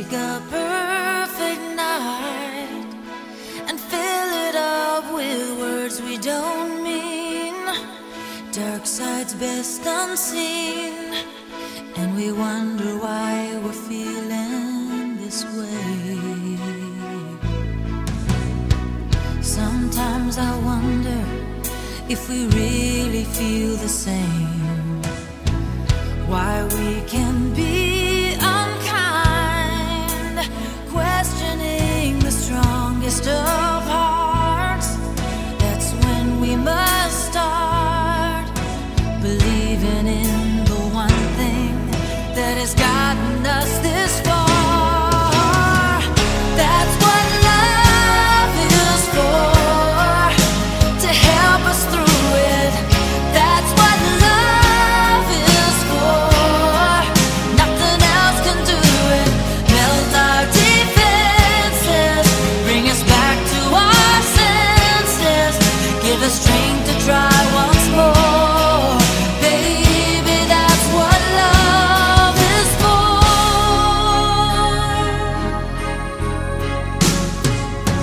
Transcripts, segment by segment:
take a perfect night and fill it up with words we don't mean. Dark side's best unseen, and we wonder why we're feeling this way. Sometimes I wonder if we really feel the same, why we can be unkind, questioning the strongest of hearts. That's when we must start believing in the one thing that has gotten us this far. That's what love is for, to help us through it. That's what love is for, nothing else can do it. Melt our defenses, bring us back to our senses, give us strength to try once more. Baby, that's what love is for.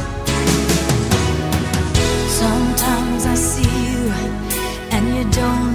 Sometimes I see you and you don't